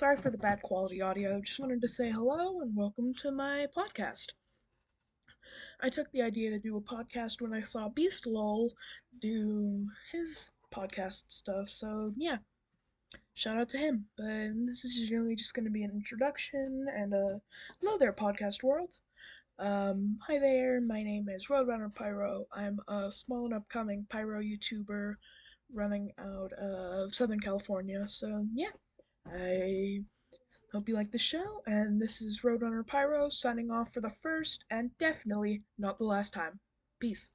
Sorry for the bad quality audio. Just wanted to say hello and welcome to my podcast. I took the idea to do a podcast when I saw Beast Lol do his podcast stuff, so yeah, shout out to him. But this is really just going to be an introduction and hello there, podcast world. Hi there, my name is Roadrunner Pyro. I'm a small and upcoming pyro YouTuber running out of Southern California, so yeah. I hope you like the show, and this is Roadrunner Pyro signing off for the first and definitely not the last time. Peace.